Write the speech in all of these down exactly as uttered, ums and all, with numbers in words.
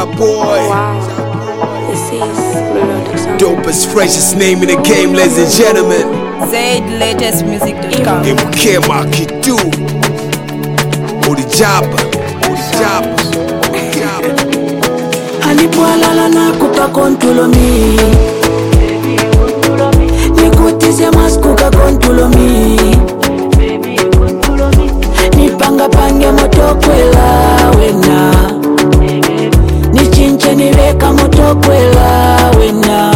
Top boy. This is Dopest, freshest name in the game, ladies and gentlemen. Zaid latest music dot com. People care what you do. Odi Jabba, Odi Jabba, Odi Jabba. Alipwalala na kupa kontulo mi, nikutize maskuka kontulo mi, nipanga pange moto kwela wena, nichinche niweka moto kwela wena.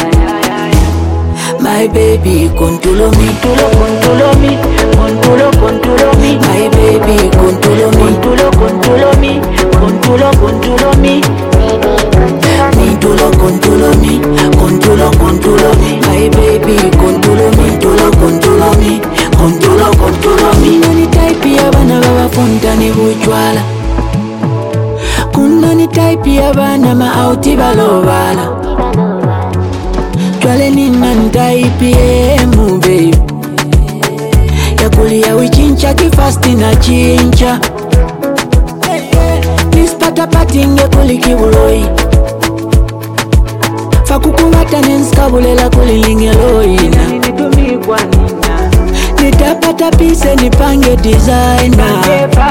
My baby contulo mi, contulo contulo mi, contulo contulo mi. My baby contulo mi, contulo contulo mi, contulo contulo mi. Contulo contulo mi, contulo contulo mi. My baby contulo mi, contulo contulo mi, contulo contulo mi. Nani type ya bana baba fonta ni buchwala. Kuna ni type ya bana ma auti balobala. Twale ni nani type ya mu baby. Ya kulia wichincha kifasti na chincha. Nispata patinge kuliki buloi. Fakukubata nenskabulela kulilingeloina. Nitapata pise nipange designer.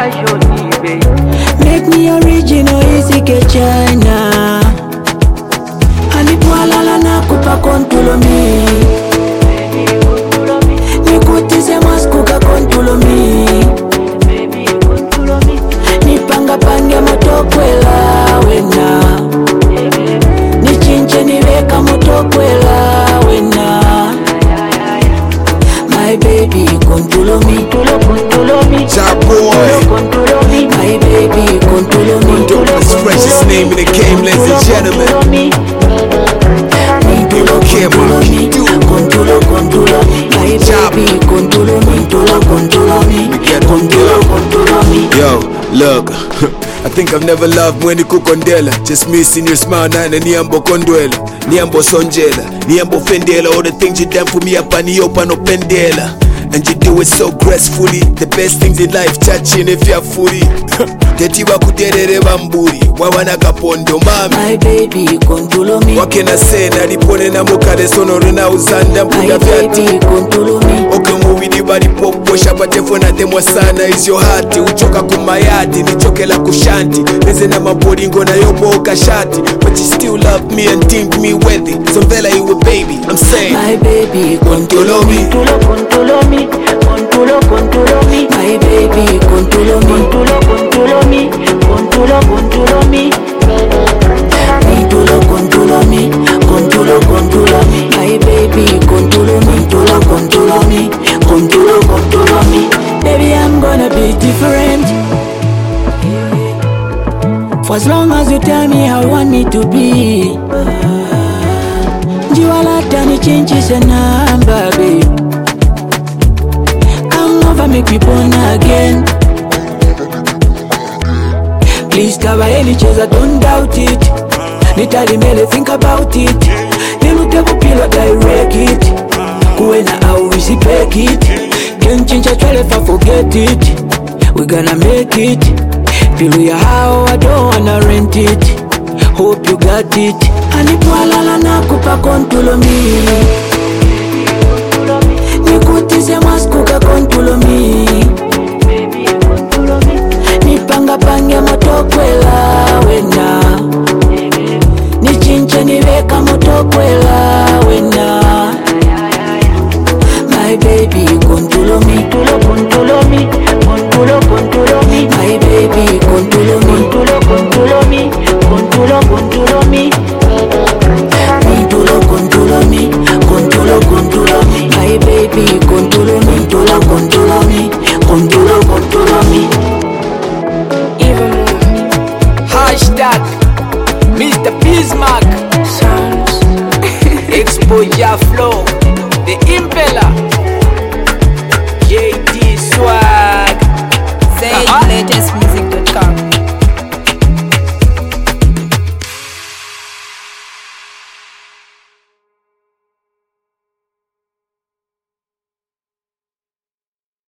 Make me original isike China. Alipwalala na kupa kontulo mi, nikutize maskuka kontulo mi, nipanga pange moto kwela wena, nichinche niweka moto kwela wena. My baby contulo mi, contulo contulo mi, Top boy. contulo mi. My baby contulo mi, Dopest, freshest name in the game, ladies and gentlemen. People care what you do. Contulo contulo mi, my baby contulo mi, contulo contulo mi, contulo contulo mi. Yo, look, I think I've never loved when you cook on dela. Just missing your smile now and niambo konduela, niambo sonjela, niambo fendela. All the things you done for me up and you open up pendela. And you do it so gracefully. The best things in life touching if you're fully. Teti wakuterere bamburi, wawana kapondo mami. My baby contulo mi, Wakena sena lipone na mokale sonoro na uzanda my mpuda vyati. baby contulo mi. Oke mubidi bali popo shapate na temwa sana is your heart. Uchoka kumayati, nichokela kushanti. Neze na maboringo na yobo okashati. But you still love me and think me worthy. So vela you a baby, I'm saying. My baby contulo mi, contulo contulo mi, contulo contulo mi. My baby contulo mi, contulo contulo mi, contulo contulo mi. Contulo contulo mi, contulo contulo mi. My baby contulo mi, contulo contulo mi, contulo contulo mi. Baby I'm gonna be different. For as long as you tell me how you want me to be. Jiwalata ni changes a number, babe. Come over, make me born again. Please cover any chance, don't doubt it. Nitali mele, think about it. Niluteko pila direct it. Kuena au respect it. Can't change a twelve if I forget it. We gonna make it. Feel ya how I don't wanna rent it. Hope you got it. Alipwalala na kupa kontulo mi, nikutize maskuka kontulo mi, nipanga pange moto kwela wena, nichinche niweka moto kwela